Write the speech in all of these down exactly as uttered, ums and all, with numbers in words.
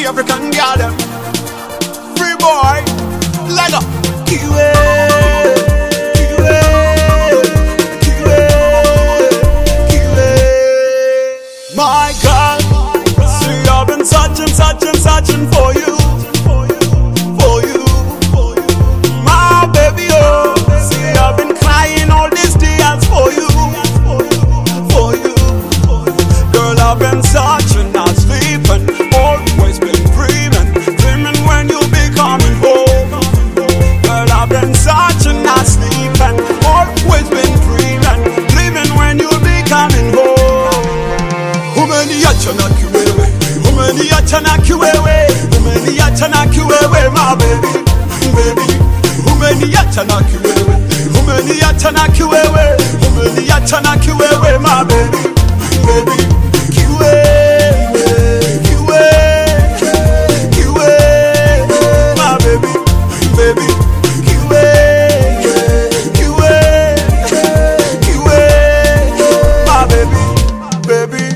the African girl them. Free boy, leg up. Kiwe, kiwe, kiwe, kiwe. My girl, see I've been searching, searching, searching for you, for you, my baby. Oh, see I've been crying all these tears for you, for you. Girl, I've been searching, not sleeping, always been dreaming, dreaming when you be coming home. Girl, I've been searching, not sleeping, always been dreaming, dreaming when you be coming home. Umeni yachana kiwewe, umeni yachana kiwewe, umeni yachana kiwewe, my baby, baby. Umeni yachana kiwewe, umeni yachana kiwewe, umeni yachana kiwewe, my baby, baby. Kiwe, kiwe, kiwe, my baby, baby. Kiwe, kiwe, kiwe, my baby, baby.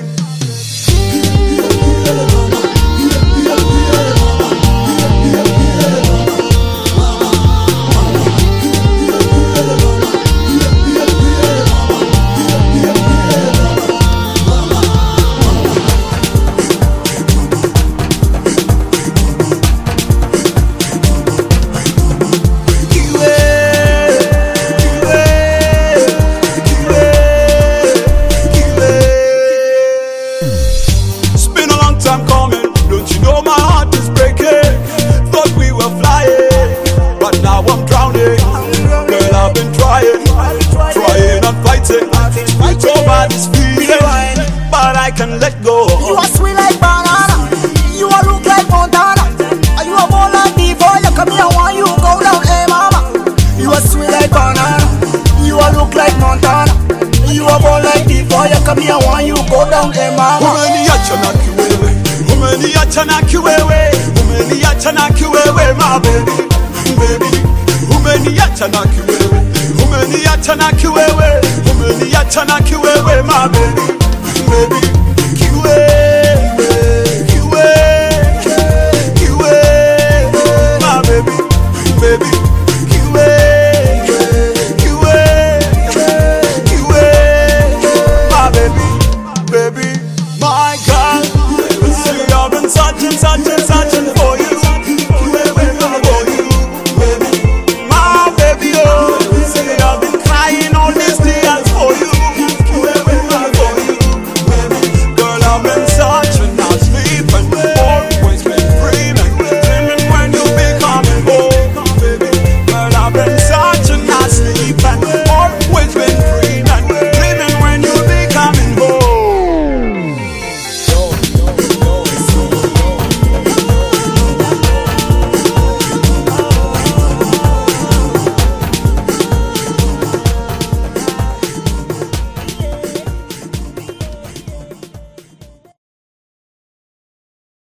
I'm coming, don't you know my heart is breaking? Thought we were flying, but now I'm drowning. Girl, I've been trying, trying and fighting to get over this feeling, but I can't let go. You are sweet like banana, you are look like Montana. Are you a boy like before you come here? Why you go down, hey mama? You are sweet like banana, you are look like Montana. You are boy like before you come here? Why you go down, hey mama? Umeni yachana kiwewe, umeni yachana kiwewe, my baby, baby. Umeni yachana kiwewe, umeni yachana kiwewe, umeni yachana kiwewe, my baby, baby.